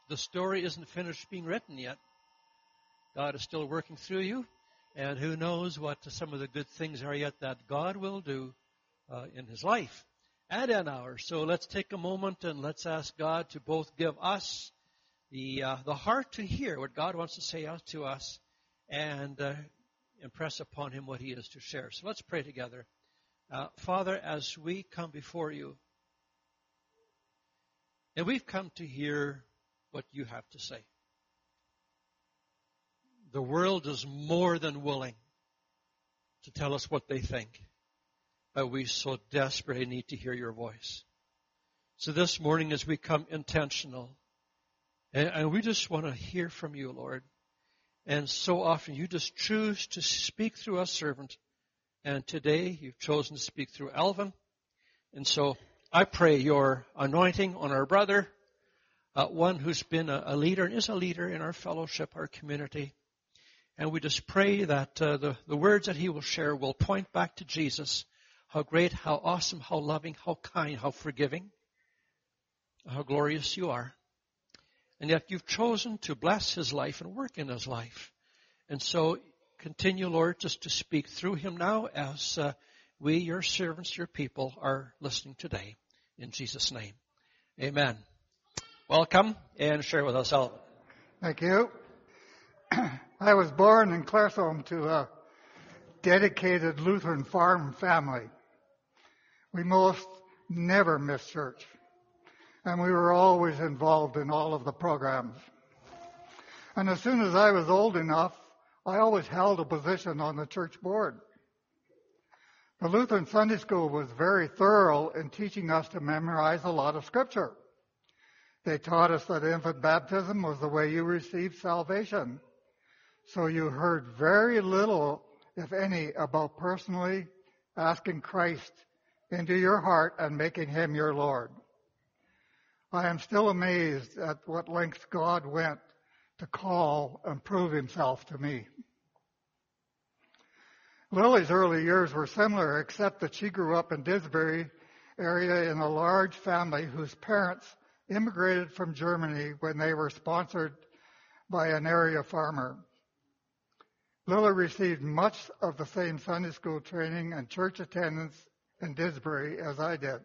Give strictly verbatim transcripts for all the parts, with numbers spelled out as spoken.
the story isn't finished being written yet. God is still working through you, and who knows what some of the good things are yet that God will do uh, in his life and in ours. So let's take a moment and let's ask God to both give us the uh, the heart to hear what God wants to say out to us and uh, impress upon him what he is to share. So let's pray together. Uh, Father, as we come before you, and we've come to hear what you have to say. The world is more than willing to tell us what they think, but we so desperately need to hear your voice. So this morning as we come intentional, and, and we just want to hear from you, Lord. And so often you just choose to speak through a servant. And today you've chosen to speak through Alvin. And so I pray your anointing on our brother, uh, one who's been a, a leader and is a leader in our fellowship, our community. And we just pray that uh, the, the words that he will share will point back to Jesus. How great, how awesome, how loving, how kind, how forgiving, how glorious you are. And yet you've chosen to bless his life and work in his life. And so continue, Lord, just to speak through him now as uh, we, your servants, your people, are listening today. In Jesus' name, amen. Welcome and share with us all. Thank you. I was born in Claresholm to a dedicated Lutheran farm family. We most never missed church, and we were always involved in all of the programs. And as soon as I was old enough, I always held a position on the church board. The Lutheran Sunday School was very thorough in teaching us to memorize a lot of Scripture. They taught us that infant baptism was the way you received salvation. So you heard very little, if any, about personally asking Christ into your heart and making him your Lord. I am still amazed at what lengths God went to call and prove himself to me. Lily's early years were similar, except that she grew up in Didsbury area in a large family whose parents immigrated from Germany when they were sponsored by an area farmer. Lily received much of the same Sunday school training and church attendance in Didsbury as I did.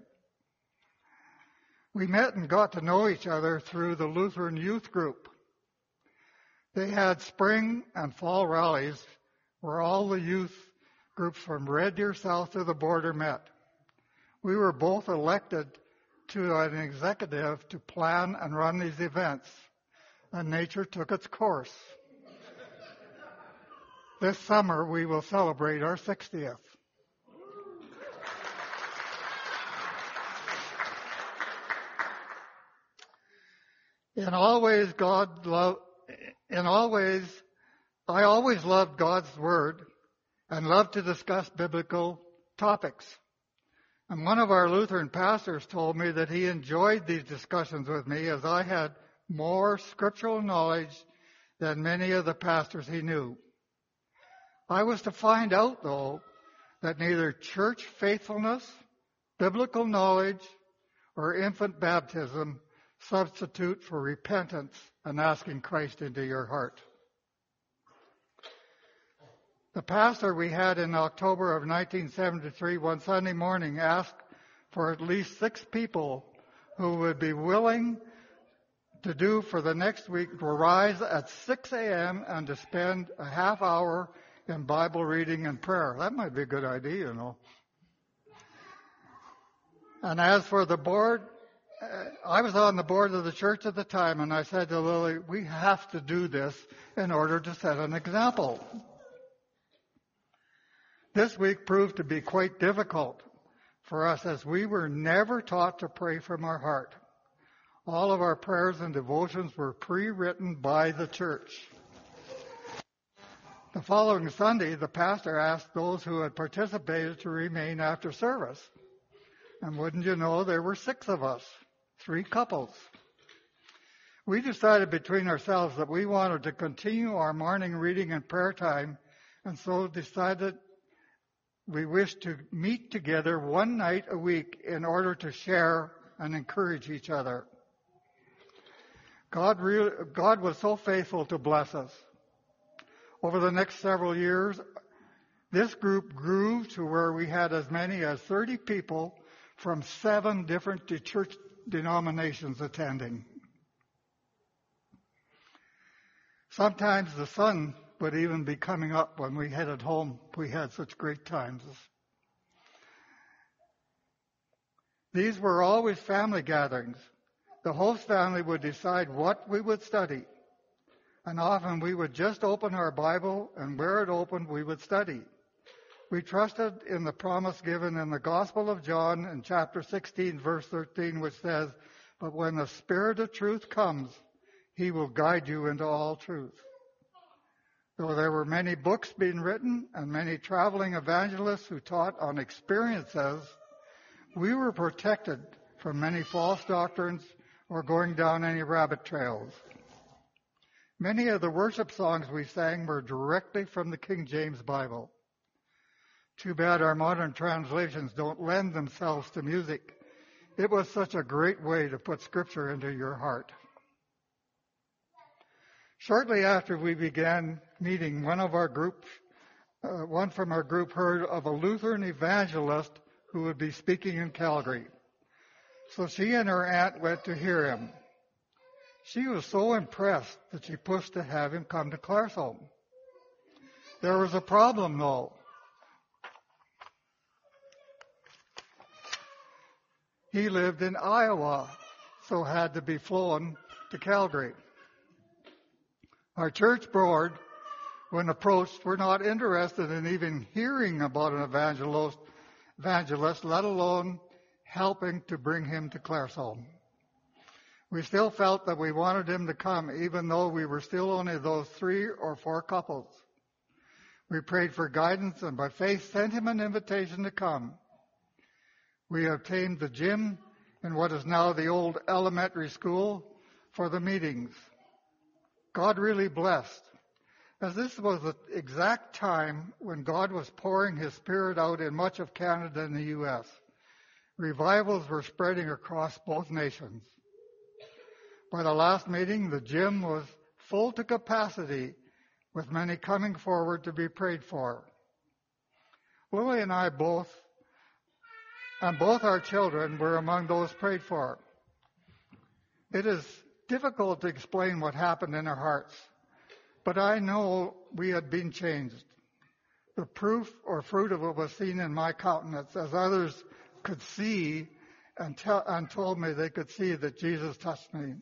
We met and got to know each other through the Lutheran Youth Group. They had spring and fall rallies where all the youth groups from Red Deer South to the border met. We were both elected to an executive to plan and run these events, and nature took its course. This summer, we will celebrate our sixtieth. In all ways, God love. In all ways, I always loved God's Word and loved to discuss biblical topics. And one of our Lutheran pastors told me that he enjoyed these discussions with me as I had more scriptural knowledge than many of the pastors he knew. I was to find out, though, that neither church faithfulness, biblical knowledge, or infant baptism substitute for repentance and asking Christ into your heart. The pastor we had in October of nineteen seventy-three one Sunday morning asked for at least six people who would be willing to do for the next week to rise at six a.m. and to spend a half hour in Bible reading and prayer. That might be a good idea, you know. And as for the board, I was on the board of the church at the time, and I said to Lily, we have to do this in order to set an example. This week proved to be quite difficult for us as we were never taught to pray from our heart. All of our prayers and devotions were pre-written by the church. The following Sunday, the pastor asked those who had participated to remain after service. And wouldn't you know, there were six of us, three couples. We decided between ourselves that we wanted to continue our morning reading and prayer time, and so decided we wished to meet together one night a week in order to share and encourage each other. God, really, God was so faithful to bless us. Over the next several years, this group grew to where we had as many as thirty people from seven different de- church denominations attending. Sometimes the sun would even be coming up when we headed home. We had such great times. These were always family gatherings. The host family would decide what we would study. And often we would just open our Bible, and where it opened, we would study. We trusted in the promise given in the Gospel of John in chapter sixteen, verse thirteen, which says, "But when the Spirit of truth comes, He will guide you into all truth." Though there were many books being written and many traveling evangelists who taught on experiences, we were protected from many false doctrines or going down any rabbit trails. Many of the worship songs we sang were directly from the King James Bible. Too bad our modern translations don't lend themselves to music. It was such a great way to put Scripture into your heart. Shortly after we began meeting, one of our group, uh, one from our group heard of a Lutheran evangelist who would be speaking in Calgary. So she and her aunt went to hear him. She was so impressed that she pushed to have him come to Claresholm. There was a problem, though. He lived in Iowa, so had to be flown to Calgary. Our church board, when approached, were not interested in even hearing about an evangelist, evangelist, let alone helping to bring him to Claresholm. We still felt that we wanted him to come, even though we were still only those three or four couples. We prayed for guidance and by faith sent him an invitation to come. We obtained the gym in what is now the old elementary school for the meetings. God really blessed, as this was the exact time when God was pouring His Spirit out in much of Canada and the U S Revivals were spreading across both nations. By the last meeting, the gym was full to capacity, with many coming forward to be prayed for. Lily and I both, and both our children, were among those prayed for. It is difficult to explain what happened in our hearts, but I know we had been changed. The proof or fruit of it was seen in my countenance, as others could see and, tell, and told me they could see that Jesus touched me.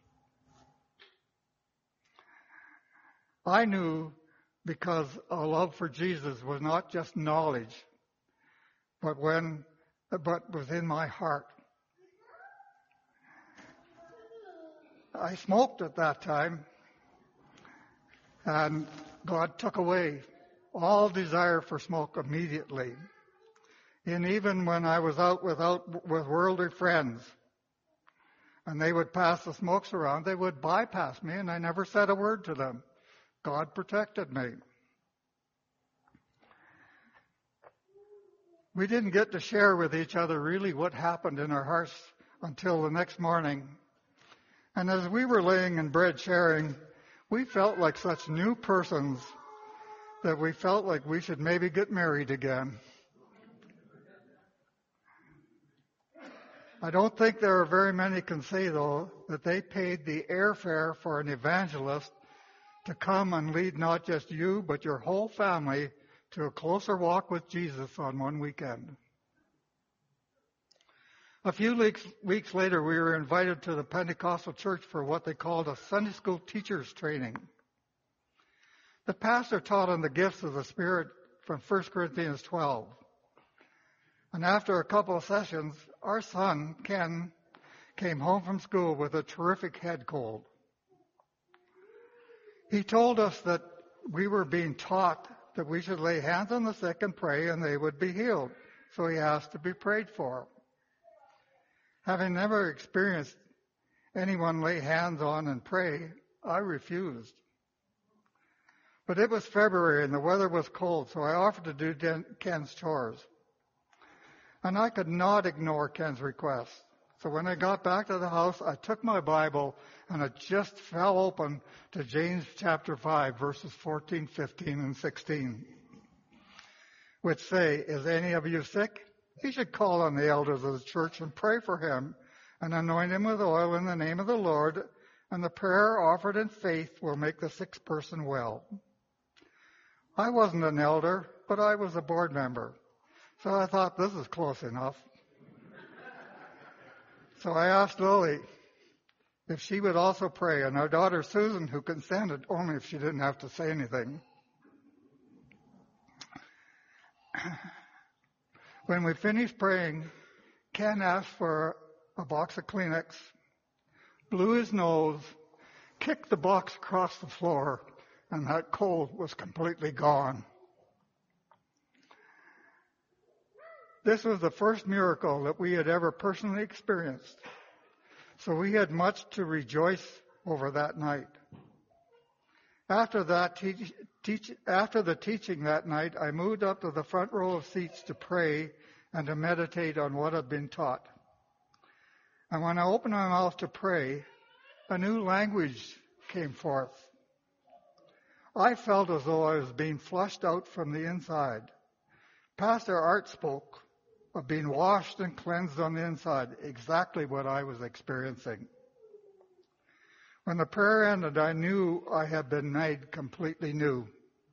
I knew because a love for Jesus was not just knowledge, but when, but was in my heart. I smoked at that time, and God took away all desire for smoke immediately. And even when I was out without, with worldly friends, and they would pass the smokes around, they would bypass me, and I never said a word to them. God protected me. We didn't get to share with each other really what happened in our hearts until the next morning. And as we were laying in bed sharing, we felt like such new persons that we felt like we should maybe get married again. I don't think there are very many can say, though, that they paid the airfare for an evangelist to come and lead not just you, but your whole family to a closer walk with Jesus on one weekend. A few weeks, weeks later, we were invited to the Pentecostal church for what they called a Sunday school teacher's training. The pastor taught on the gifts of the Spirit from First Corinthians twelve. And after a couple of sessions, our son, Ken, came home from school with a terrific head cold. He told us that we were being taught that we should lay hands on the sick and pray and they would be healed. So he asked to be prayed for. Having never experienced anyone lay hands on and pray, I refused. But it was February and the weather was cold, so I offered to do Ken's chores. And I could not ignore Ken's request. So when I got back to the house, I took my Bible and it just fell open to James chapter five, verses fourteen, fifteen, and sixteen, which say, is any of you sick? He should call on the elders of the church and pray for him and anoint him with oil in the name of the Lord, and the prayer offered in faith will make the sick person well. I wasn't an elder, but I was a board member. So I thought, this is close enough. So I asked Lily if she would also pray, and our daughter Susan, who consented only if she didn't have to say anything. When we finished praying, Ken asked for a box of Kleenex, blew his nose, kicked the box across the floor, and that cold was completely gone. This was the first miracle that we had ever personally experienced, so we had much to rejoice over that night. After that, teach, teach, after the teaching that night, I moved up to the front row of seats to pray and to meditate on what had been taught. And when I opened my mouth to pray, a new language came forth. I felt as though I was being flushed out from the inside. Pastor Art spoke of being washed and cleansed on the inside, exactly what I was experiencing. When the prayer ended, I knew I had been made completely new.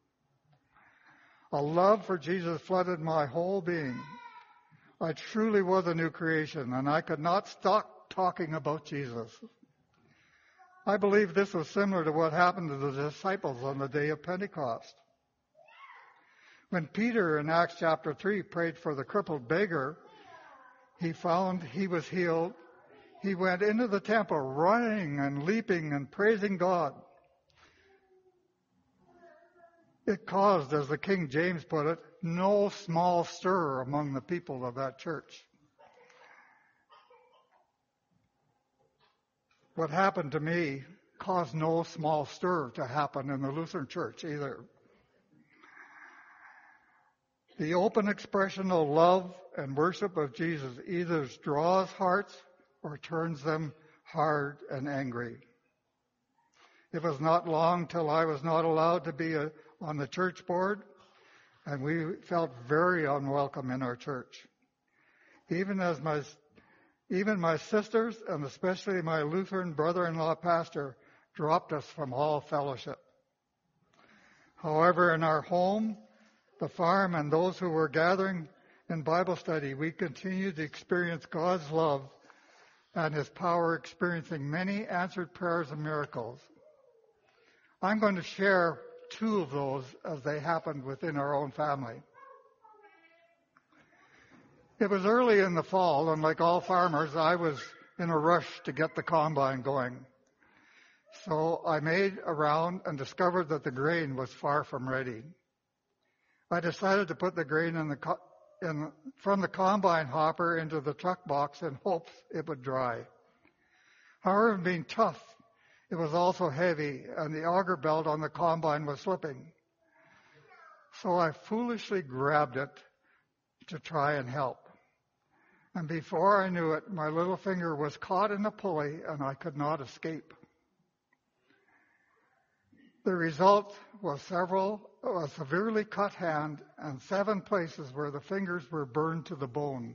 A love for Jesus flooded my whole being. I truly was a new creation, and I could not stop talking about Jesus. I believe this was similar to what happened to the disciples on the day of Pentecost. When Peter in Acts chapter three prayed for the crippled beggar, he found he was healed. He went into the temple running and leaping and praising God. It caused, as the King James put it, no small stir among the people of that church. What happened to me caused no small stir to happen in the Lutheran Church either. The open expression of love and worship of Jesus either draws hearts or turns them hard and angry. It was not long till I was not allowed to be a, on the church board, and we felt very unwelcome in our church. Even as my, even my sisters, and especially my Lutheran brother-in-law pastor, dropped us from all fellowship. However, in our home, the farm, and those who were gathering in Bible study, we continued to experience God's love and His power, experiencing many answered prayers and miracles. I'm going to share two of those as they happened within our own family. It was early in the fall, and like all farmers, I was in a rush to get the combine going. So I made a round and discovered that the grain was far from ready. I decided to put the grain in the co- in, from the combine hopper into the truck box in hopes it would dry. However, being tough, it was also heavy, and the auger belt on the combine was slipping. So I foolishly grabbed it to try and help. And before I knew it, my little finger was caught in the pulley, and I could not escape. The result was several, a severely cut hand and seven places where the fingers were burned to the bone.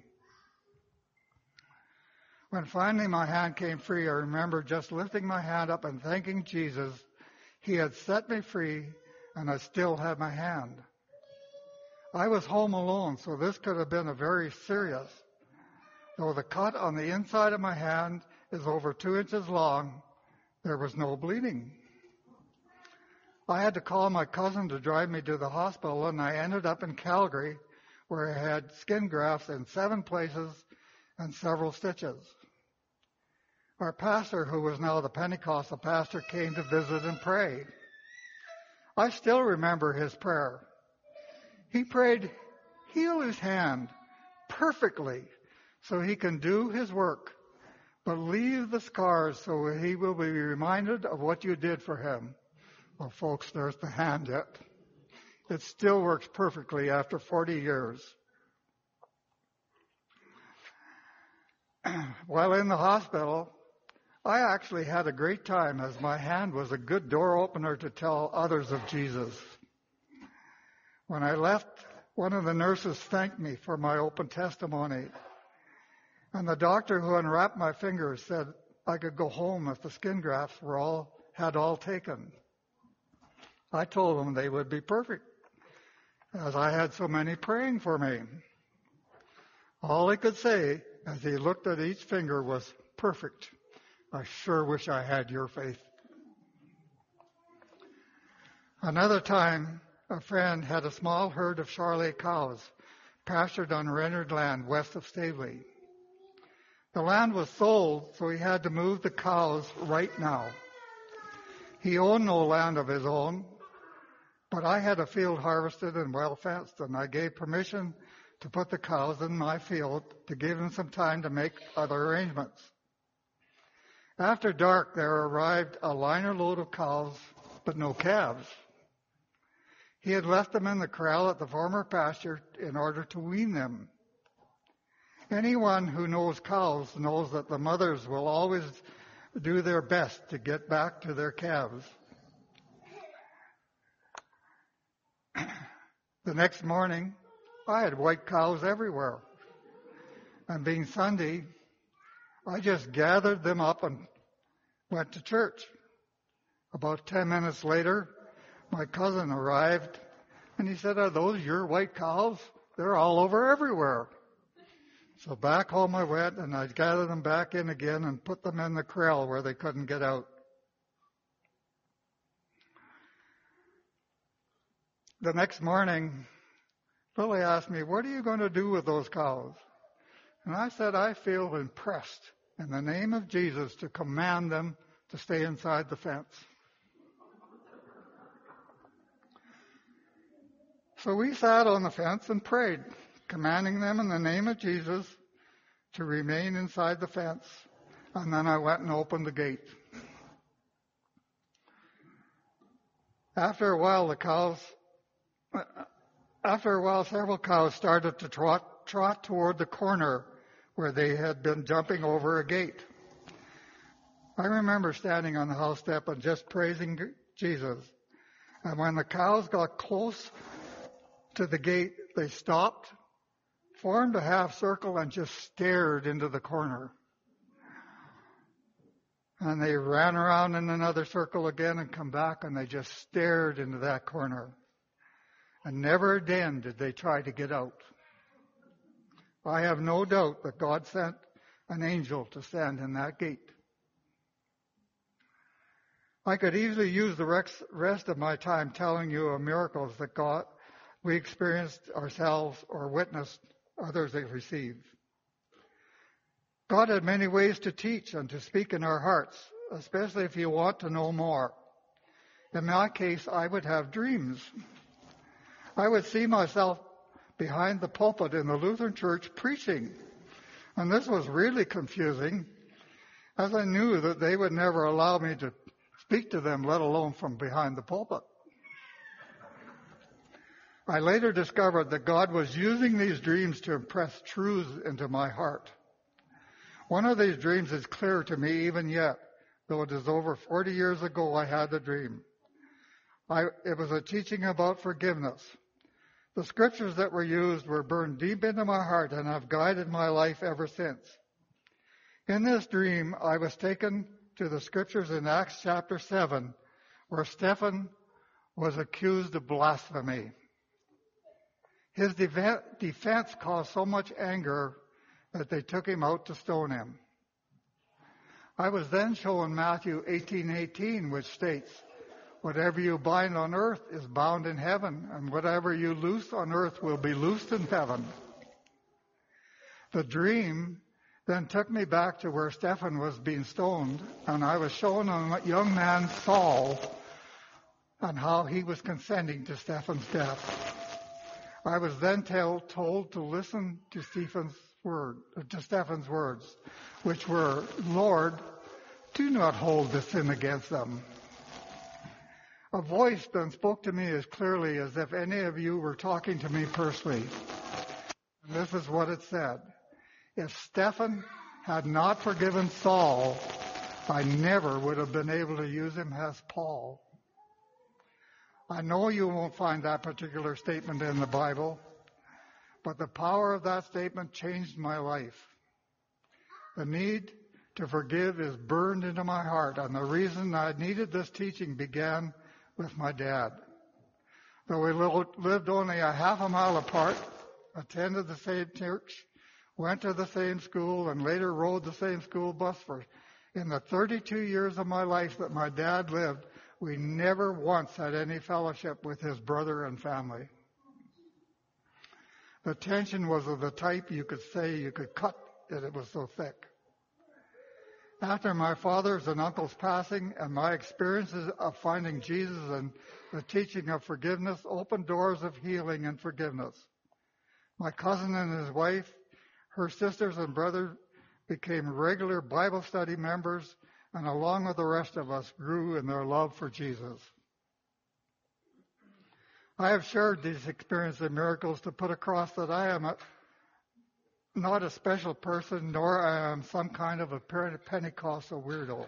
When finally my hand came free, I remember just lifting my hand up and thanking Jesus. He had set me free, and I still had my hand. I was home alone, so this could have been a very serious. Though the cut on the inside of my hand is over two inches long, there was no bleeding. I had to call my cousin to drive me to the hospital, and I ended up in Calgary, where I had skin grafts in seven places and several stitches. Our pastor, who was now the Pentecostal pastor, came to visit and pray. I still remember his prayer. He prayed, heal his hand perfectly so he can do his work, but leave the scars so he will be reminded of what you did for him. Well, folks, there's the hand yet. It still works perfectly after forty years. While in the hospital, I actually had a great time, as my hand was a good door opener to tell others of Jesus. When I left, one of the nurses thanked me for my open testimony. And the doctor who unwrapped my fingers said I could go home if the skin grafts were all had all taken. I told them they would be perfect, as I had so many praying for me. All he could say as he looked at each finger was, "Perfect. I sure wish I had your faith." Another time, a friend had a small herd of Charolais cows pastured on rendered land west of Staveley. The land was sold, so he had to move the cows right now. He owned no land of his own, but I had a field harvested and well fenced, and I gave permission to put the cows in my field to give him some time to make other arrangements. After dark, there arrived a liner load of cows, but no calves. He had left them in the corral at the former pasture in order to wean them. Anyone who knows cows knows that the mothers will always do their best to get back to their calves. The next morning, I had white cows everywhere. And being Sunday, I just gathered them up and went to church. About ten minutes later, my cousin arrived, and he said, "Are those your white cows? They're all over everywhere." So back home I went, and I gathered them back in again and put them in the corral where they couldn't get out. The next morning, Billy asked me, "What are you going to do with those cows?" And I said, "I feel impressed in the name of Jesus to command them to stay inside the fence." So we sat on the fence and prayed, commanding them in the name of Jesus to remain inside the fence. And then I went and opened the gate. After a while, the cows, after a while, several cows started to trot, trot toward the corner where they had been jumping over a gate. I remember standing on the house step and just praising Jesus. And when the cows got close to the gate, they stopped, formed a half circle, and just stared into the corner. And they ran around in another circle again and come back, and they just stared into that corner. And never again did they try to get out. I have no doubt that God sent an angel to stand in that gate. I could easily use the rest of my time telling you of miracles that God we experienced ourselves or witnessed others have received. God had many ways to teach and to speak in our hearts, especially if you want to know more. In my case, I would have dreams. I would see myself behind the pulpit in the Lutheran church preaching. And this was really confusing, as I knew that they would never allow me to speak to them, let alone from behind the pulpit. I later discovered that God was using these dreams to impress truths into my heart. One of these dreams is clear to me even yet, though it is over forty years ago I had the dream. I, it was a teaching about forgiveness. The scriptures that were used were burned deep into my heart and have guided my life ever since. In this dream, I was taken to the scriptures in Acts chapter seven, where Stephen was accused of blasphemy. His defense caused so much anger that they took him out to stone him. I was then shown Matthew eighteen eighteen, which states, "Whatever you bind on earth is bound in heaven, and whatever you loose on earth will be loosed in heaven." The dream then took me back to where Stephen was being stoned, and I was shown a young man, Saul, and how he was consenting to Stephen's death. I was then tell, told to listen to Stephen's word, to Stephen's words, which were, "Lord, do not hold this sin against them." A voice then spoke to me as clearly as if any of you were talking to me personally. And this is what it said: "If Stephen had not forgiven Saul, I never would have been able to use him as Paul. I know you won't find that particular statement in the Bible, but the power of that statement changed my life. The need to forgive is burned into my heart, and the reason I needed this teaching began with my dad. Though we lived only a half a mile apart, attended the same church, went to the same school, and later rode the same school bus for in the thirty-two years of my life that my dad lived, we never once had any fellowship with his brother and family. The tension was of the type you could say you could cut it, it was so thick. After my father's and uncle's passing and my experiences of finding Jesus and the teaching of forgiveness opened doors of healing and forgiveness. My cousin and his wife, her sisters and brothers became regular Bible study members, and along with the rest of us grew in their love for Jesus. I have shared these experiences and miracles to put across that I am a, not a special person, nor I am some kind of a Pentecostal weirdo.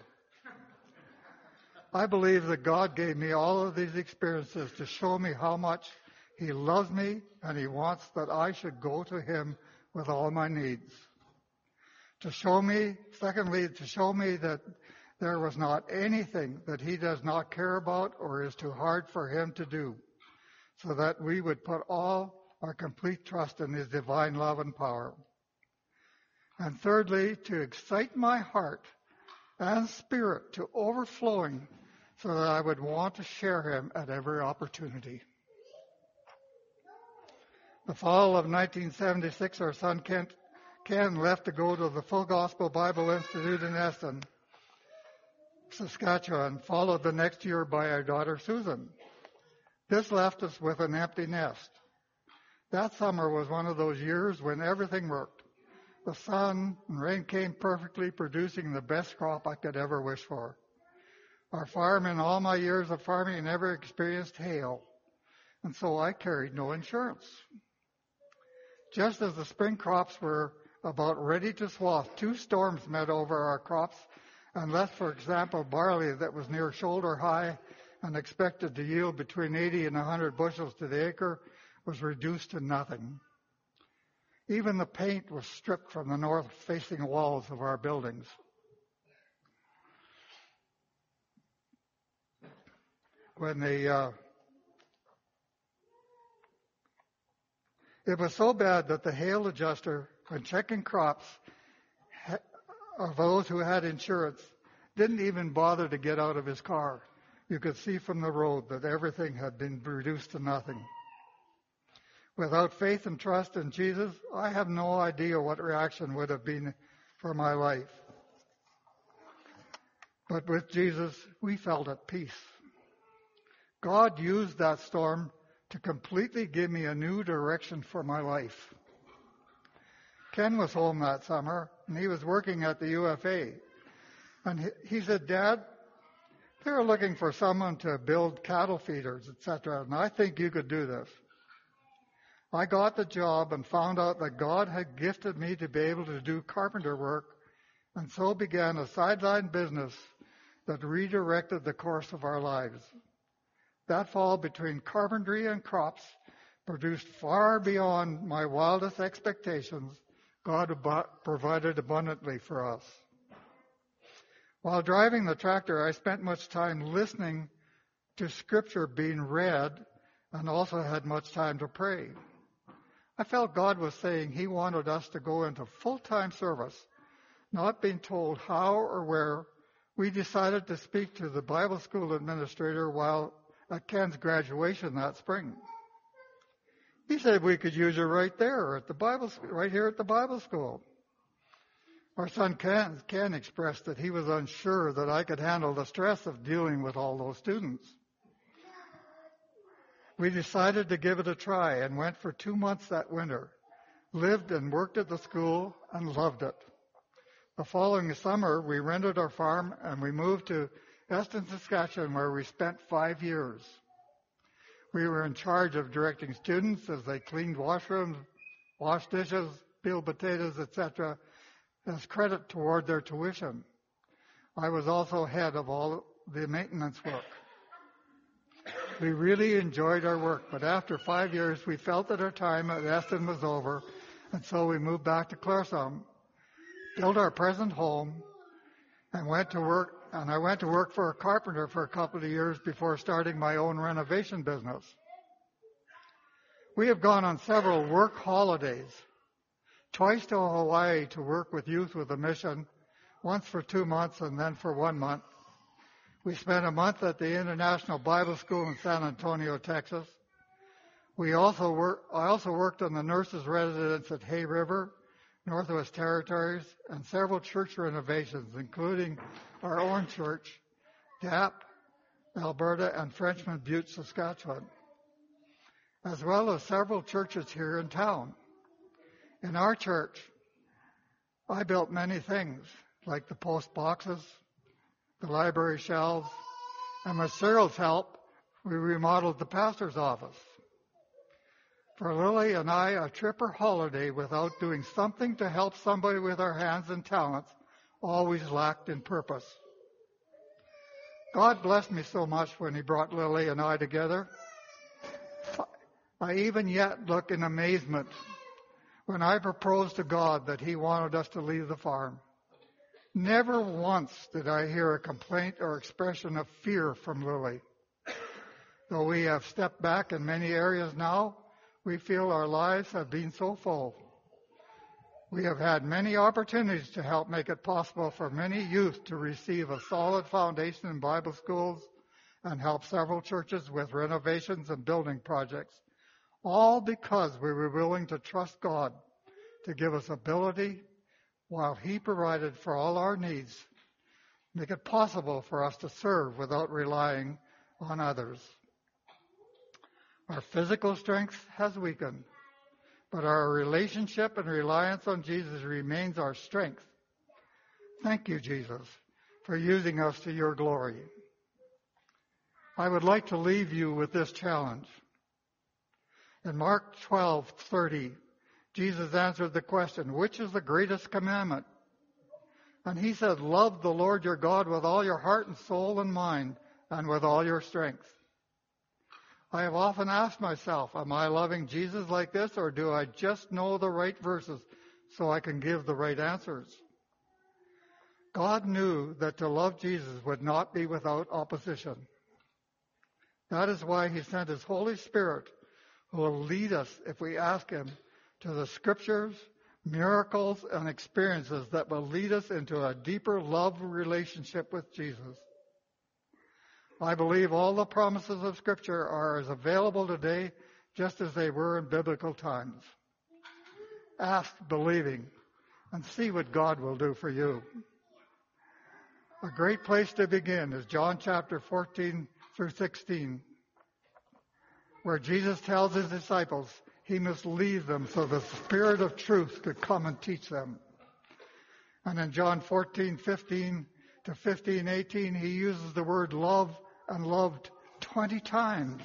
I believe that God gave me all of these experiences to show me how much He loves me, and He wants that I should go to Him with all my needs. To show me, secondly, to show me that there was not anything that He does not care about or is too hard for Him to do, so that we would put all our complete trust in His divine love and power. And thirdly, to excite my heart and spirit to overflowing so that I would want to share Him at every opportunity. The fall of nineteen seventy-six, our son Kent, Ken left to go to the Full Gospel Bible Institute in Eston, Saskatchewan, followed the next year by our daughter Susan. This left us with an empty nest. That summer was one of those years when everything worked. The sun and rain came perfectly, producing the best crop I could ever wish for. Our farm, in all my years of farming, never experienced hail, and so I carried no insurance. Just as the spring crops were about ready to swath, two storms met over our crops and left, for example, barley that was near shoulder high and expected to yield between eighty and one hundred bushels to the acre was reduced to nothing. Even the paint was stripped from the north-facing walls of our buildings. When the uh, it was so bad that the hail adjuster, when checking crops ha- of those who had insurance, didn't even bother to get out of his car. You could see from the road that everything had been reduced to nothing. Without faith and trust in Jesus, I have no idea what reaction would have been for my life. But with Jesus, we felt at peace. God used that storm to completely give me a new direction for my life. Ken was home that summer, and he was working at the U F A. And he, he said, Dad, they're looking for someone to build cattle feeders, et cetera, and I think you could do this. I got the job and found out that God had gifted me to be able to do carpenter work, and so began a sideline business that redirected the course of our lives. That fall between carpentry and crops produced far beyond my wildest expectations. God ab- provided abundantly for us. While driving the tractor, I spent much time listening to Scripture being read and also had much time to pray. I felt God was saying He wanted us to go into full-time service, not being told how or where. We decided to speak to the Bible school administrator while at Ken's graduation that spring. He said we could use her right there at the Bible, right here at the Bible school. Our son Ken, Ken expressed that he was unsure that I could handle the stress of dealing with all those students. We decided to give it a try and went for two months that winter, lived and worked at the school and loved it. The following summer, we rented our farm and we moved to Eston, Saskatchewan, where we spent five years. We were in charge of directing students as they cleaned washrooms, washed dishes, peeled potatoes, et cetera, as credit toward their tuition. I was also head of all the maintenance work. We really enjoyed our work, but after five years, we felt that our time at Eston was over, and so we moved back to Claresholm, built our present home, and went to work. And I went to work for a carpenter for a couple of years before starting my own renovation business. We have gone on several work holidays, twice to Hawaii to work with youth with a mission, once for two months and then for one month. We spent a month at the International Bible School in San Antonio, Texas. We also work, I also worked on the nurses' residence at Hay River, Northwest Territories, and several church renovations, including our own church, D A P, Alberta, and Frenchman Butte, Saskatchewan, as well as several churches here in town. In our church, I built many things, like the post boxes, the library shelves, and with Cyril's help, we remodeled the pastor's office. For Lily and I, a trip or holiday without doing something to help somebody with our hands and talents always lacked in purpose. God blessed me so much when he brought Lily and I together. I even yet look in amazement when I proposed to God that he wanted us to leave the farm. Never once did I hear a complaint or expression of fear from Lily. Though we have stepped back in many areas now, we feel our lives have been so full. We have had many opportunities to help make it possible for many youth to receive a solid foundation in Bible schools and help several churches with renovations and building projects, all because we were willing to trust God to give us ability while he provided for all our needs, make it possible for us to serve without relying on others. Our physical strength has weakened, but our relationship and reliance on Jesus remains our strength. Thank you, Jesus, for using us to your glory. I would like to leave you with this challenge. In Mark twelve thirty, Jesus answered the question, which is the greatest commandment? And he said, love the Lord your God with all your heart and soul and mind and with all your strength. I have often asked myself, am I loving Jesus like this, or do I just know the right verses so I can give the right answers? God knew that to love Jesus would not be without opposition. That is why he sent his Holy Spirit, who will lead us, if we ask him, to the scriptures, miracles, and experiences that will lead us into a deeper love relationship with Jesus. I believe all the promises of Scripture are as available today just as they were in biblical times. Ask believing and see what God will do for you. A great place to begin is John chapter fourteen through sixteen, where Jesus tells his disciples he must leave them so the Spirit of truth could come and teach them. And in John fourteen fifteen to fifteen eighteen, he uses the word love and loved twenty times.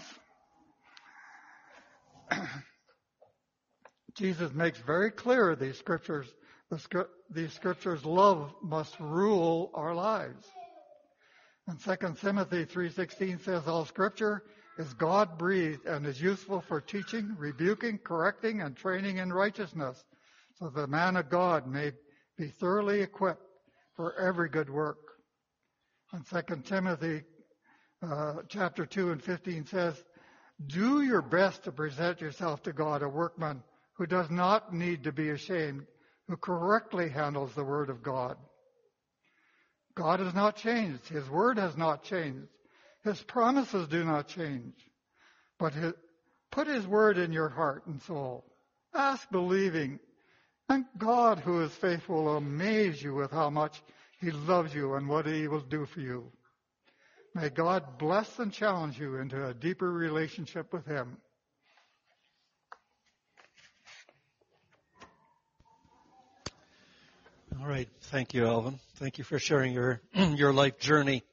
Jesus makes very clear these scriptures, the script, these scriptures, love must rule our lives. And Second Timothy three sixteen says, all scripture is God-breathed and is useful for teaching, rebuking, correcting, and training in righteousness, so the man of God may be thoroughly equipped for every good work. And Second Timothy Uh, chapter two and fifteen says, do your best to present yourself to God, a workman who does not need to be ashamed, who correctly handles the word of God. God has not changed. His word has not changed. His promises do not change. But his, put his word in your heart and soul. Ask believing. And God, who is faithful, will amaze you with how much he loves you and what he will do for you. May God bless and challenge you into a deeper relationship with him. All right. Thank you, Alvin. Thank you for sharing your your life journey.